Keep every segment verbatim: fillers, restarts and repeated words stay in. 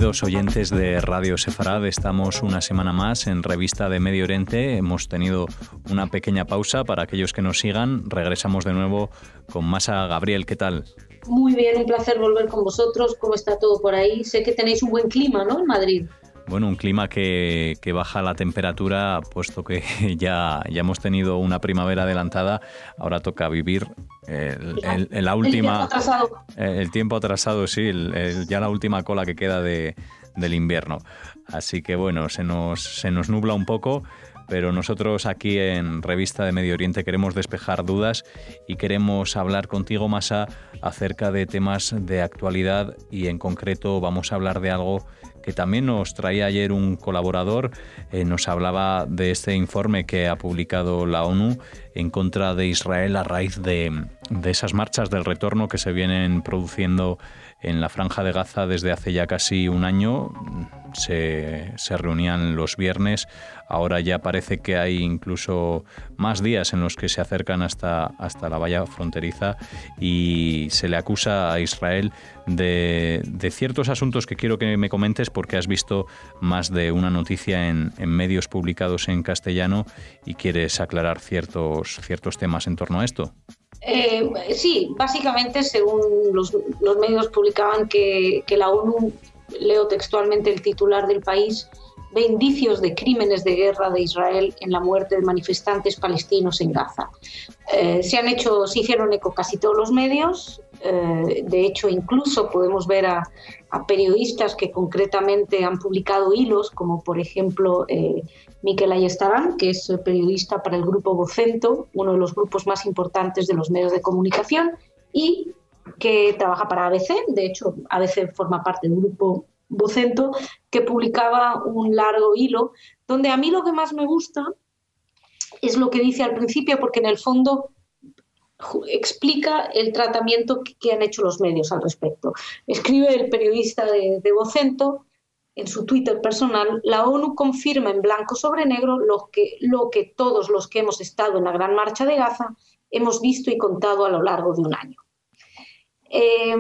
Queridos oyentes de Radio Sefarad, estamos una semana más en Revista de Medio Oriente. Hemos tenido una pequeña pausa para aquellos que nos sigan. Regresamos de nuevo con Masa. Gabriel, ¿qué tal? Muy bien, un placer volver con vosotros. ¿Cómo está todo por ahí? Sé que tenéis un buen clima, ¿no?, en Madrid. Bueno, un clima que, que baja la temperatura, puesto que ya, ya hemos tenido una primavera adelantada. Ahora toca vivir el, el, el, la última, el tiempo atrasado. El tiempo atrasado, sí, el, el, ya la última cola que queda de, del invierno. Así que bueno, se nos, se nos nubla un poco, pero nosotros aquí en Revista de Medio Oriente queremos despejar dudas y queremos hablar contigo, Masa, acerca de temas de actualidad, y en concreto vamos a hablar de algo que también nos traía ayer un colaborador. Eh, nos hablaba de este informe que ha publicado la ONU en contra de Israel a raíz de, de esas marchas del retorno que se vienen produciendo en la Franja de Gaza desde hace ya casi un año. Se, se reunían los viernes, ahora ya parece que hay incluso más días en los que se acercan hasta, hasta la valla fronteriza, y se le acusa a Israel de, de ciertos asuntos que quiero que me comentes, porque has visto más de una noticia en, en medios publicados en castellano y quieres aclarar ciertos, ciertos temas en torno a esto. Eh, sí, básicamente según los, los medios publicaban que, que la ONU, leo textualmente el titular del país, ve indicios de crímenes de guerra de Israel en la muerte de manifestantes palestinos en Gaza. Eh, se han hecho, se hicieron eco casi todos los medios. Eh, de hecho, incluso podemos ver a, a periodistas que concretamente han publicado hilos, como por ejemplo eh, Mikel Ayestarán, que es periodista para el grupo Vocento, uno de los grupos más importantes de los medios de comunicación, y que trabaja para A B C. De hecho, A B C forma parte del grupo Vocento, que publicaba un largo hilo, donde a mí lo que más me gusta es lo que dice al principio, porque en el fondo explica el tratamiento que han hecho los medios al respecto. Escribe el periodista de, de Vocento en su Twitter personal: la ONU confirma en blanco sobre negro lo que, lo que todos los que hemos estado en la Gran Marcha de Gaza hemos visto y contado a lo largo de un año. Eh,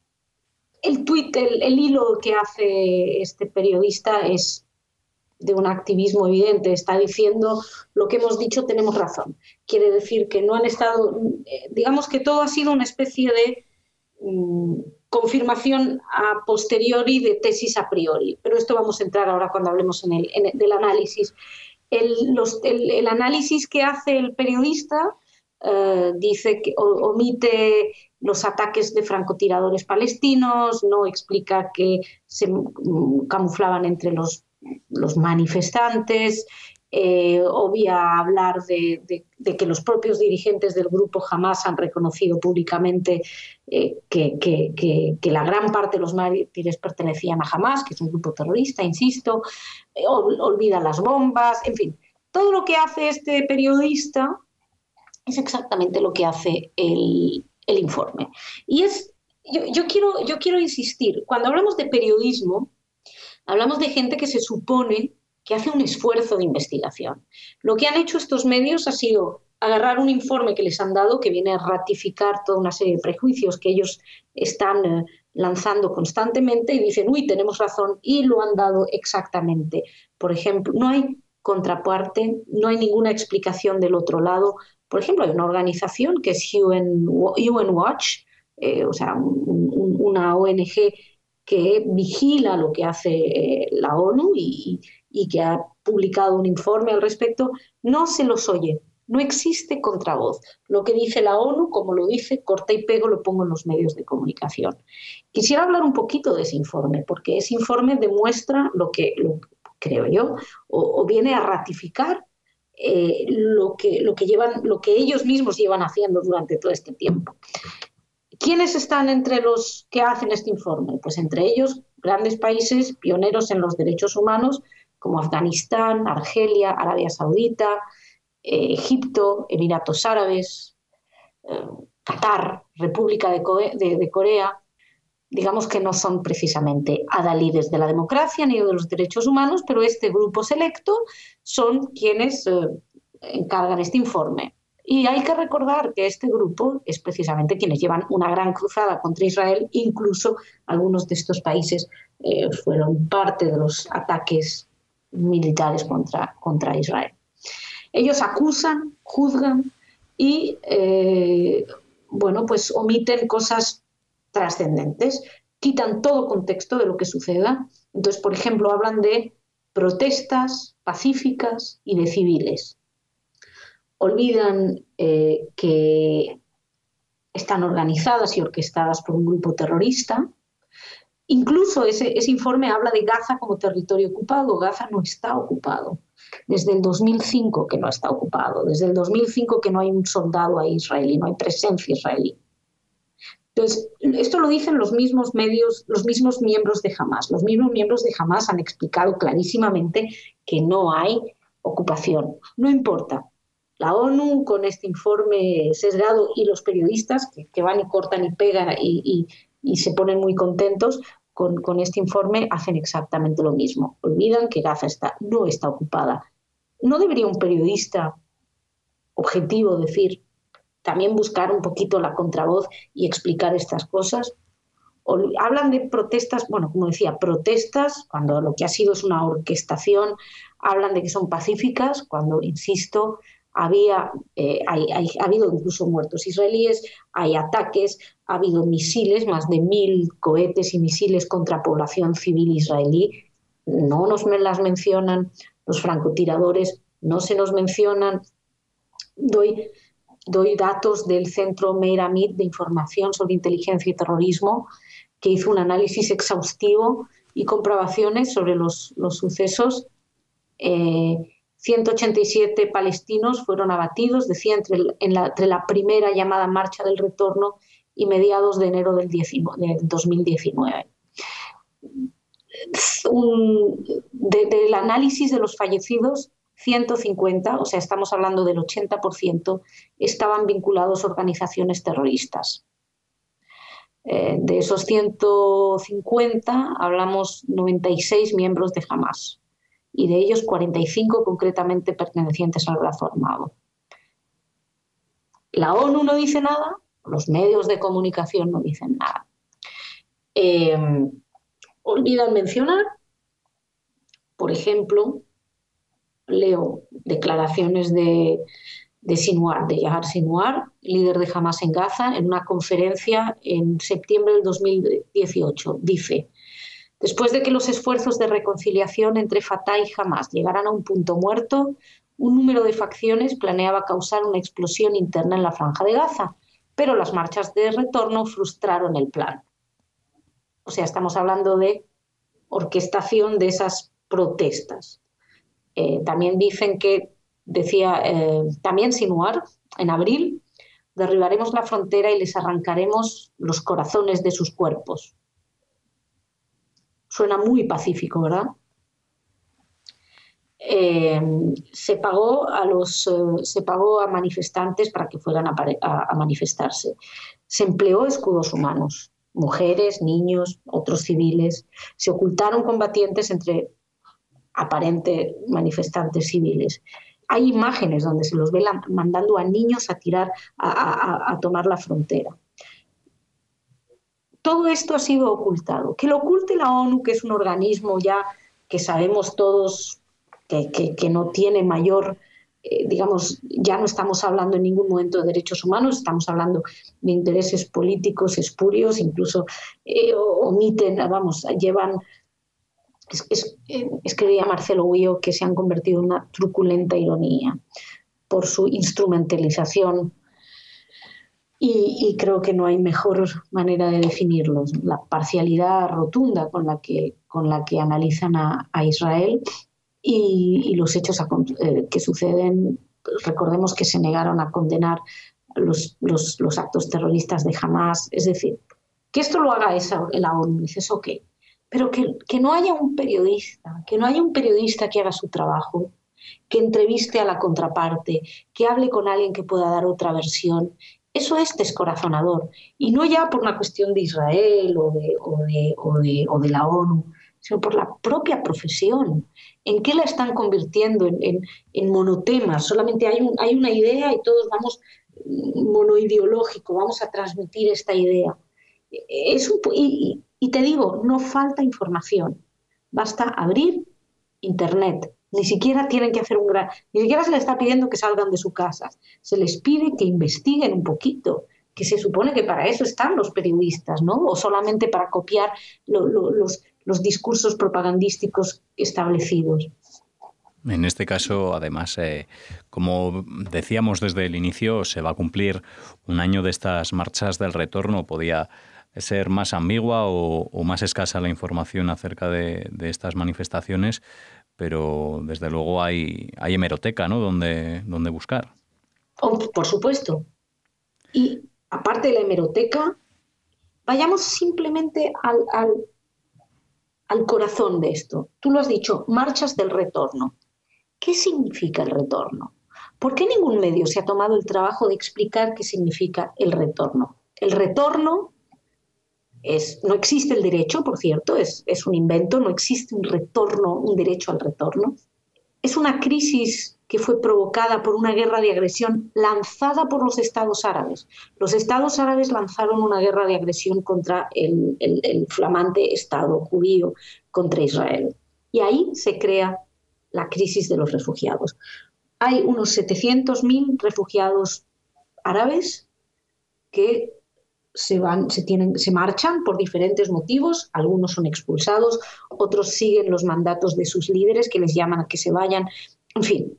el, tweet, el, el hilo que hace este periodista es de un activismo evidente. Está diciendo: lo que hemos dicho, tenemos razón. Quiere decir que no han estado, digamos que todo ha sido una especie de um, confirmación a posteriori de tesis a priori, pero esto vamos a entrar ahora cuando hablemos en el, en el, del análisis. El, los, el, el análisis que hace el periodista Uh, dice que o, omite los ataques de francotiradores palestinos, no explica que se um, camuflaban entre los, los manifestantes, eh, obvia hablar de, de, de que los propios dirigentes del grupo Hamas han reconocido públicamente eh, que, que, que, que la gran parte de los mártires pertenecían a Hamas, que es un grupo terrorista, insisto, eh, ol, olvida las bombas, en fin. Todo lo que hace este periodista es exactamente lo que hace el, el informe. Y es, yo, yo, quiero, yo quiero insistir, cuando hablamos de periodismo, hablamos de gente que se supone que hace un esfuerzo de investigación. Lo que han hecho estos medios ha sido agarrar un informe que les han dado, que viene a ratificar toda una serie de prejuicios que ellos están eh, lanzando constantemente, y dicen: uy, tenemos razón, y lo han dado exactamente. Por ejemplo, no hay contraparte, no hay ninguna explicación del otro lado. Por ejemplo, hay una organización que es U N, U N Watch, eh, o sea, un, un, una O N G que vigila lo que hace eh, la ONU y, y que ha publicado un informe al respecto. No se los oye, no existe contravoz. Lo que dice la ONU, como lo dice, corta y pego, lo pongo en los medios de comunicación. Quisiera hablar un poquito de ese informe, porque ese informe demuestra lo que, lo, creo yo, o, o viene a ratificar Eh, lo que, lo que llevan, lo que ellos mismos llevan haciendo durante todo este tiempo. ¿Quiénes están entre los que hacen este informe? Pues entre ellos grandes países pioneros en los derechos humanos como Afganistán, Argelia, Arabia Saudita, eh, Egipto, Emiratos Árabes, eh, Qatar, República de, Co- de, de Corea. Digamos que no son precisamente adalides de la democracia ni de los derechos humanos, pero este grupo selecto son quienes eh, encargan este informe. Y hay que recordar que este grupo es precisamente quienes llevan una gran cruzada contra Israel. Incluso algunos de estos países eh, fueron parte de los ataques militares contra, contra Israel. Ellos acusan, juzgan y eh, bueno, pues omiten cosas trascendentes, quitan todo contexto de lo que suceda. Entonces, por ejemplo, hablan de protestas pacíficas y de civiles. Olvidan eh, que están organizadas y orquestadas por un grupo terrorista. Incluso ese, ese informe habla de Gaza como territorio ocupado. Gaza no está ocupado. Desde el dos mil cinco que no está ocupado. Desde el dos mil cinco que no hay un soldado ahí israelí, no hay presencia israelí. Entonces, esto lo dicen los mismos medios, los mismos miembros de Hamás. Los mismos miembros de Hamás han explicado clarísimamente que no hay ocupación. No importa. La ONU, con este informe sesgado, y los periodistas que, que van y cortan y pegan y, y, y se ponen muy contentos con, con este informe, hacen exactamente lo mismo. Olvidan que Gaza está, no está ocupada. ¿No debería un periodista objetivo decir, también buscar un poquito la contravoz y explicar estas cosas? O, hablan de protestas, bueno, como decía, protestas, cuando lo que ha sido es una orquestación. Hablan de que son pacíficas, cuando, insisto, había, eh, hay, hay, ha habido incluso muertos israelíes, hay ataques, ha habido misiles, más de mil cohetes y misiles contra población civil israelí. No nos las mencionan, los francotiradores no se nos mencionan. Doy, doy datos del Centro Meir Amit de Información sobre Inteligencia y Terrorismo, que hizo un análisis exhaustivo y comprobaciones sobre los, los sucesos. Eh, ciento ochenta y siete palestinos fueron abatidos, decía, entre, en la, entre la primera llamada Marcha del Retorno y mediados de enero del, del dos mil diecinueve. Un, de, del análisis de los fallecidos, ciento cincuenta, o sea, estamos hablando del ochenta por ciento, estaban vinculados a organizaciones terroristas. Eh, de esos ciento cincuenta, hablamos noventa y seis miembros de Hamás, y de ellos cuarenta y cinco concretamente pertenecientes al brazo armado. La ONU no dice nada, los medios de comunicación no dicen nada. Eh, olvidan mencionar, por ejemplo, leo declaraciones de, de Sinwar, de Yahya Sinwar, líder de Hamás en Gaza, en una conferencia en septiembre del dos mil dieciocho. Dice: después de que los esfuerzos de reconciliación entre Fatah y Hamás llegaran a un punto muerto, un número de facciones planeaba causar una explosión interna en la franja de Gaza, pero las marchas de retorno frustraron el plan. O sea, estamos hablando de orquestación de esas protestas. Eh, también dicen que, decía eh, también Sinwar, en abril, derribaremos la frontera y les arrancaremos los corazones de sus cuerpos. Suena muy pacífico, ¿verdad? Eh, se pagó a los eh, se pagó a manifestantes para que fueran a, a, a manifestarse. Se empleó escudos humanos, mujeres, niños, otros civiles. Se ocultaron combatientes entre aparentes manifestantes civiles. Hay imágenes donde se los ve la, mandando a niños a tirar, a, a, a tomar la frontera. Todo esto ha sido ocultado. Que lo oculte la ONU, que es un organismo ya que sabemos todos que, que, que no tiene mayor, eh, digamos, ya no estamos hablando en ningún momento de derechos humanos, estamos hablando de intereses políticos espurios, incluso eh, omiten, vamos, llevan, es, es, escribía Marcelo Huío, que se han convertido en una truculenta ironía por su instrumentalización. Y, y creo que no hay mejor manera de definirlos. La parcialidad rotunda con la que, con la que analizan a, a Israel y, y los hechos a, eh, que suceden. Recordemos que se negaron a condenar los, los, los actos terroristas de Hamás. Es decir, que esto lo haga esa, la ONU. Dices, ok, pero que, que no haya un periodista, que no haya un periodista que haga su trabajo, que entreviste a la contraparte, que hable con alguien que pueda dar otra versión. Eso es descorazonador, y no ya por una cuestión de Israel o de, o de, o de, o de la ONU, sino por la propia profesión. ¿En qué la están convirtiendo? En, en, en monotemas. Solamente hay, un, hay una idea y todos vamos monoideológico, vamos a transmitir esta idea. Es un, y, y te digo, no falta información. Basta abrir Internet. Ni siquiera tienen que hacer un gran... Ni siquiera se les está pidiendo que salgan de su casa. Se les pide que investiguen un poquito, que se supone que para eso están los periodistas, ¿no? O solamente para copiar lo, lo, los, los discursos propagandísticos establecidos. En este caso, además, eh, como decíamos desde el inicio, se va a cumplir un año de estas marchas del retorno. Podía ser más ambigua o, o más escasa la información acerca de, de estas manifestaciones, pero desde luego hay, hay hemeroteca, ¿no?, donde, donde buscar. Oh, por supuesto. Y aparte de la hemeroteca, vayamos simplemente al, al, al corazón de esto. Tú lo has dicho, marchas del retorno. ¿Qué significa el retorno? ¿Por qué ningún medio se ha tomado el trabajo de explicar qué significa el retorno? El retorno es, no existe el derecho, por cierto, es, es un invento, no existe un retorno, un derecho al retorno. Es una crisis que fue provocada por una guerra de agresión lanzada por los estados árabes. Los estados árabes lanzaron una guerra de agresión contra el, el, el flamante estado judío, contra Israel. Y ahí se crea la crisis de los refugiados. Hay unos setecientos mil refugiados árabes que se van, se tienen, se marchan por diferentes motivos. Algunos son expulsados, otros siguen los mandatos de sus líderes que les llaman a que se vayan. En fin,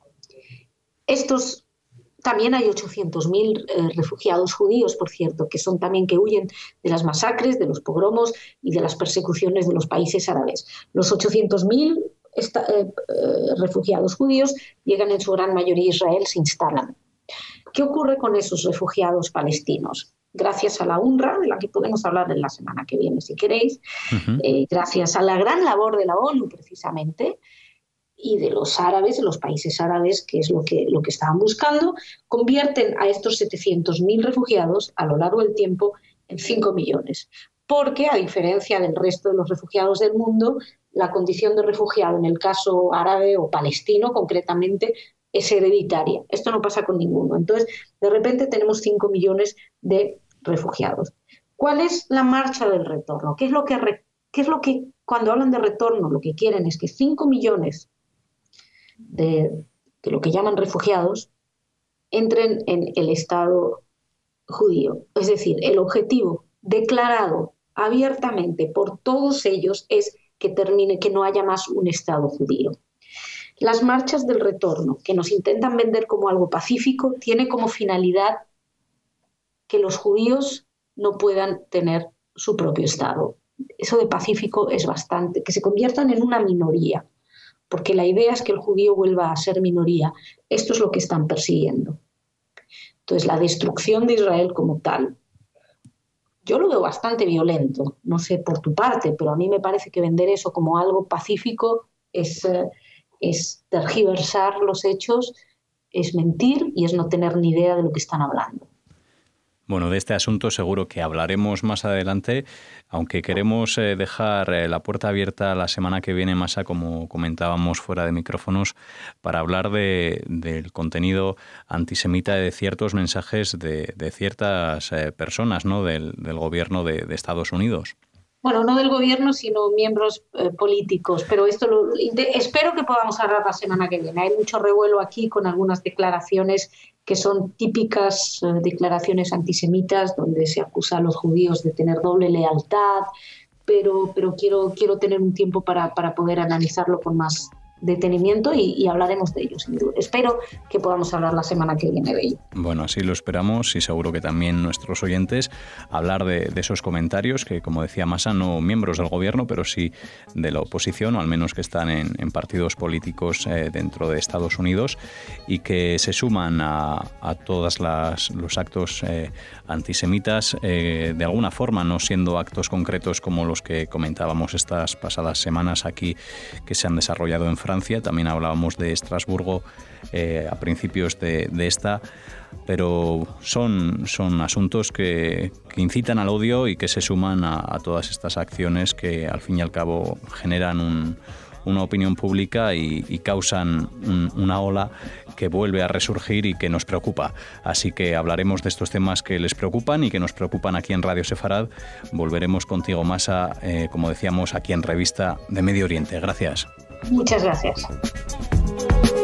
estos también hay ochocientos mil eh, refugiados judíos, por cierto, que son también que huyen de las masacres, de los pogromos y de las persecuciones de los países árabes. Los ochocientos mil Esta, eh, eh, refugiados judíos llegan en su gran mayoría a Israel, se instalan. ¿Qué ocurre con esos refugiados palestinos? Gracias a la UNRWA, de la que podemos hablar en la semana que viene si queréis, uh-huh. eh, gracias a la gran labor de la ONU precisamente, y de los árabes, de los países árabes, que es lo que, lo que estaban buscando, convierten a estos setecientos mil refugiados a lo largo del tiempo en cinco millones. Porque, a diferencia del resto de los refugiados del mundo, la condición de refugiado en el caso árabe o palestino concretamente es hereditaria. Esto no pasa con ninguno. Entonces, de repente tenemos cinco millones de refugiados. ¿Cuál es la marcha del retorno? ¿Qué es lo que, re, qué es lo que cuando hablan de retorno, lo que quieren es que cinco millones de, de lo que llaman refugiados entren en el Estado judío? Es decir, el objetivo declarado abiertamente por todos ellos es que termine, que no haya más un Estado judío. Las marchas del retorno, que nos intentan vender como algo pacífico, tiene como finalidad que los judíos no puedan tener su propio Estado. Eso de pacífico es bastante, que se conviertan en una minoría, porque la idea es que el judío vuelva a ser minoría. Esto es lo que están persiguiendo. Entonces, la destrucción de Israel como tal, yo lo veo bastante violento, no sé por tu parte, pero a mí me parece que vender eso como algo pacífico es, eh, es tergiversar los hechos, es mentir y es no tener ni idea de lo que están hablando. Bueno, de este asunto seguro que hablaremos más adelante, aunque queremos eh, dejar eh, la puerta abierta la semana que viene, Masa, como comentábamos fuera de micrófonos, para hablar de, del contenido antisemita de ciertos mensajes de, de ciertas eh, personas, ¿no?, del, del gobierno de, de Estados Unidos. Bueno, no del gobierno, sino miembros eh, políticos, pero esto lo, de, espero que podamos hablar la semana que viene. Hay mucho revuelo aquí con algunas declaraciones que son típicas eh, declaraciones antisemitas, donde se acusa a los judíos de tener doble lealtad, pero, pero quiero, quiero tener un tiempo para, para poder analizarlo con más detenimiento y, y hablaremos de ello, sin duda. Espero que podamos hablar la semana que viene de ello. Bueno, así lo esperamos y seguro que también nuestros oyentes hablar de, de esos comentarios que, como decía Masa, no miembros del gobierno, pero sí de la oposición, o al menos que están en, en partidos políticos eh, dentro de Estados Unidos y que se suman a, a todos los actos eh, antisemitas, eh, de alguna forma, no siendo actos concretos como los que comentábamos estas pasadas semanas aquí que se han desarrollado en Francia, Francia, también hablábamos de Estrasburgo eh, a principios de, de esta, pero son, son asuntos que, que incitan al odio y que se suman a, a todas estas acciones que al fin y al cabo generan un, una opinión pública y, y causan un, una ola que vuelve a resurgir y que nos preocupa. Así que hablaremos de estos temas que les preocupan y que nos preocupan aquí en Radio Sefarad. Volveremos contigo, Masa, eh, como decíamos, aquí en Revista de Medio Oriente. Gracias. Muchas gracias.